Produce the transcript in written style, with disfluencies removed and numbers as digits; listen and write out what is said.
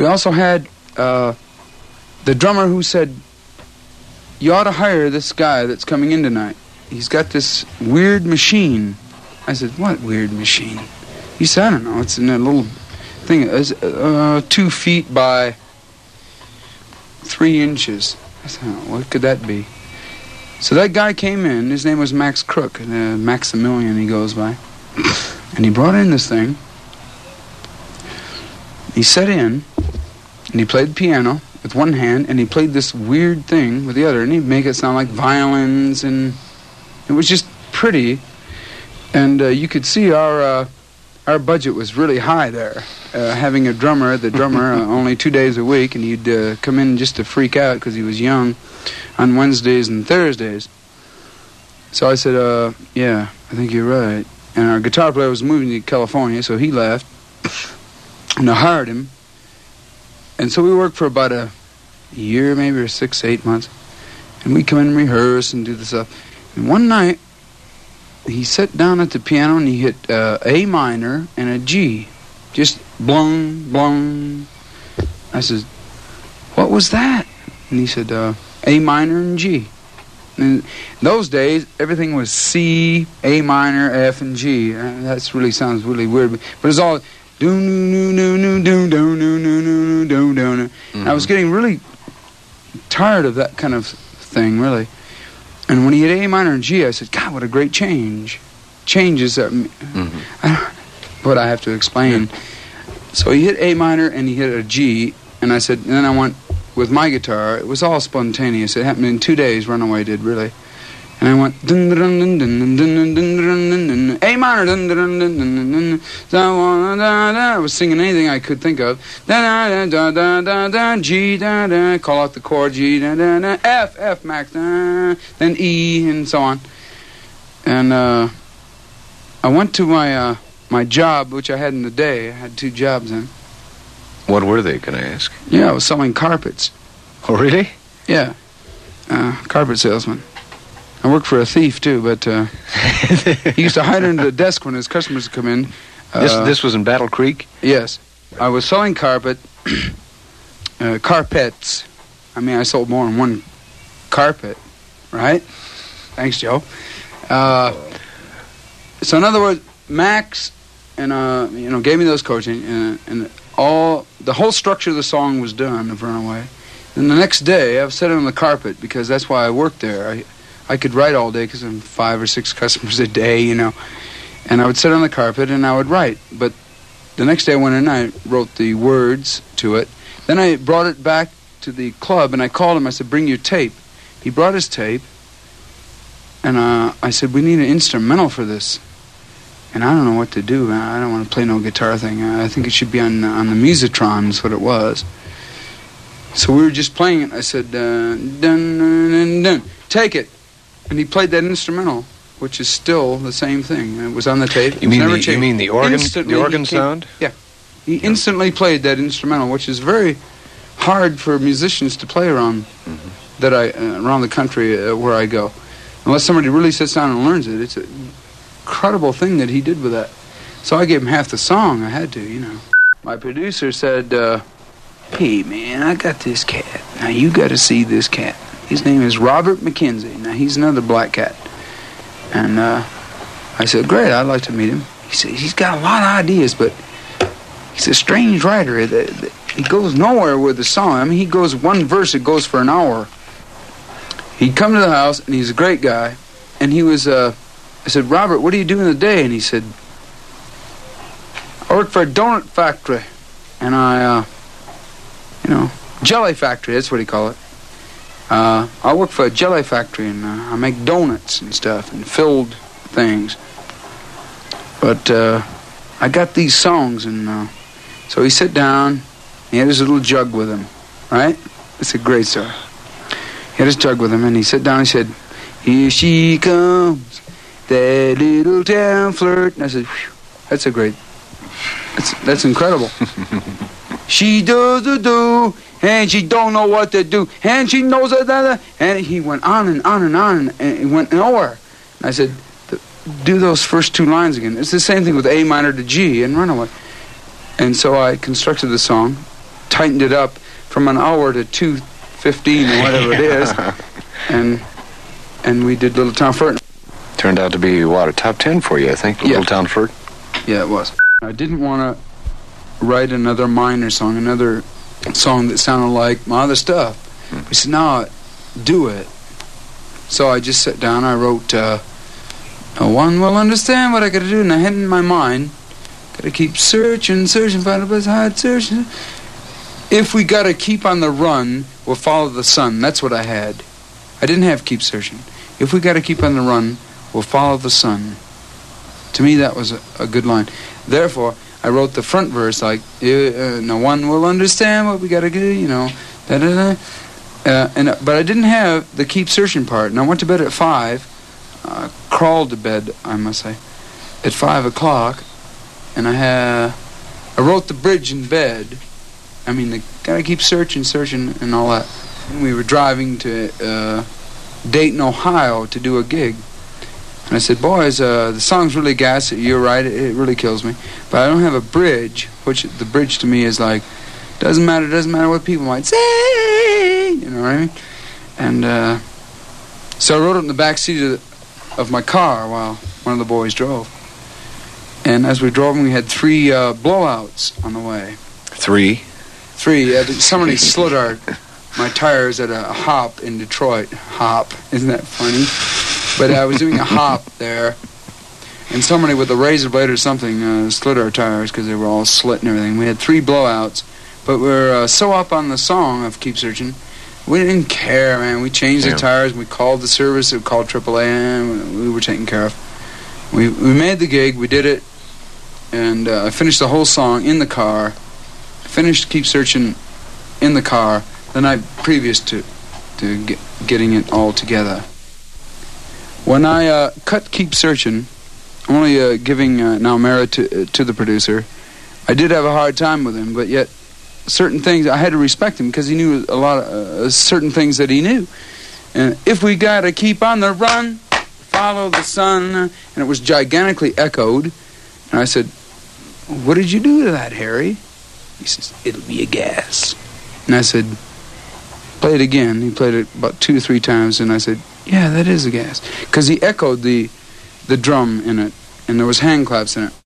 We also had the drummer who said, "You ought to hire this guy that's coming in tonight. He's got this weird machine." I said, "What weird machine?" He said, "I don't know. It's in a little thing. It's 2 feet by 3 inches." I said, "Oh, what could that be?" So that guy came in. His name was Max Crook, Maximilian he goes by. And he brought in this thing. He sat in, and he played the piano with one hand, and he played this weird thing with the other, and he'd make it sound like violins, and it was just pretty. And you could see our budget was really high there. Having the drummer only 2 days a week, and he'd come in just to freak out because he was young on Wednesdays and Thursdays. So I said, yeah, I think you're right. And our guitar player was moving to California, so he left. And I hired him. And so we worked for about a year, maybe, or 6, 8 months. And we'd come in and rehearse and do the stuff. And one night, he sat down at the piano and he hit A minor and a G. Just blung, blung. I said, "What was that?" And he said, A minor and G. And in those days, everything was C, A minor, F, and G. That really sounds really weird, but it's all do no no no do do no no no do do. I was getting really tired of that kind of thing, really. And when he hit A minor and G, I said, "God, what a great change!" Changes that. What I have to explain. Yeah. So he hit A minor and he hit a G, and I said, and then I went with my guitar. It was all spontaneous. It happened in 2 days. Runaway did, really. And I went dun dun dun dun dun dun dun dun A minor dun dun dun dun dun. I was singing anything I could think of. Da da da da da G da da. Call out the chord G da da da. F Max da. Then E and so on. And I went to my job, which I had in the day. I had 2 jobs then. What were they, can I ask? Yeah, I was selling carpets. Oh, really? Yeah. Carpet salesman. I worked for a thief, too, but he used to hide under the desk when his customers would come in. This was in Battle Creek? Yes. I was selling carpets. I mean, I sold more than one carpet, right? Thanks, Joe. So in other words, Max and gave me those coaching, and the whole structure of the song was done of Runaway. And the next day, I was sitting on the carpet because that's why I worked there. I could write all day because I'm 5 or 6 customers a day, and I would sit on the carpet and I would write. But the next day I went in and I wrote the words to it. Then I brought it back to the club and I called him. I said, "Bring your tape." He brought his tape, and I said, "We need an instrumental for this." And I don't know what to do. I don't want to play no guitar thing. I think it should be on the Musitron, is what it was. So we were just playing it. I said, dun, dun, dun, dun, take it. And he played that instrumental, which is still the same thing. It was on the tape. You mean the organ? The organ sound? Yeah. He instantly played that instrumental, which is very hard for musicians to play around around the country where I go. Unless somebody really sits down and learns it. It's an incredible thing that he did with that. So I gave him half the song. I had to, My producer said, "Hey, man, I got this cat. Now, you got to see this cat. His name is Robert McKenzie. Now, he's another black cat." And I said, "Great, I'd like to meet him." He said, "He's got a lot of ideas, but he's a strange writer. He goes nowhere with the song. I mean, he goes one verse, it goes for an hour." He'd come to the house, and he's a great guy. And he was, I said, "Robert, what do you do in the day?" And he said, "I work for a donut factory. And I, jelly factory, that's what he call it. I work for a jelly factory, and I make donuts and stuff and filled things. But I got these songs." And so he sat down. He had his little jug with him, right? It's a great story. He had his jug with him, and he sat down and he said, "Here she comes, that little town flirt." And I said, "Whew, that's a great, that's incredible." "She does a do, and she don't know what to do, and she knows that." And he went on and on and on, and he went nowhere. And I said, "Do those first 2 lines again." It's the same thing with A minor to G and Runaway. And so I constructed the song, tightened it up from an hour to 2:15 or whatever it is, and we did Little Town Flirt. Turned out to be, what, a top 10 for you, I think, Little Town Flirt? Yeah, it was. I didn't want to write another minor song, another song that sounded like my other stuff. He said, no, do it. So I just sat down, I wrote, no one will understand what I gotta do, and I had in my mind, gotta keep searching, find a place to hide, searching. If we gotta keep on the run, we'll follow the sun. That's what I had. I didn't have keep searching. If we gotta keep on the run, we'll follow the sun. To me, that was a good line. Therefore, I wrote the front verse like, no one will understand what we gotta do, you know, da-da-da. But I didn't have the keep searching part, and I went to bed at 5, crawled to bed, I must say, at 5 o'clock, and I wrote the bridge in bed. I mean, they gotta keep searching, and all that. And we were driving to Dayton, Ohio, to do a gig, and I said, boys, the song's really gas. You're right, it really kills me, but I don't have a bridge, which the bridge to me is like, doesn't matter what people might say, you know what I mean? And so I wrote it in the back seat of my car while one of the boys drove. And as we drove, we had 3 blowouts on the way. 3? 3. Somebody slid my tires at a hop in Detroit. Hop, isn't that funny? But I was doing a hop there, and somebody with a razor blade or something slid our tires because they were all slit and everything. We had 3 blowouts. But we're so up on the song of Keep Searching, we didn't care, man. We changed the tires, we called the service, we called AAA, and we were taken care of. We made the gig, we did it, and I finished the whole song in the car. I finished Keep Searching in the car the night previous to getting it all together. When I cut Keep Searching, I'm only giving now merit to the producer. I did have a hard time with him, but yet certain things, I had to respect him because he knew a lot of certain things that he knew. And if we gotta keep on the run, follow the sun, and it was gigantically echoed. And I said, what did you do to that, Harry? He says, it'll be a gas. And I said, play it again. He played it about 2 or 3 times, and I said, yeah, that is a gas. Because he echoed the drum in it, and there was hand claps in it.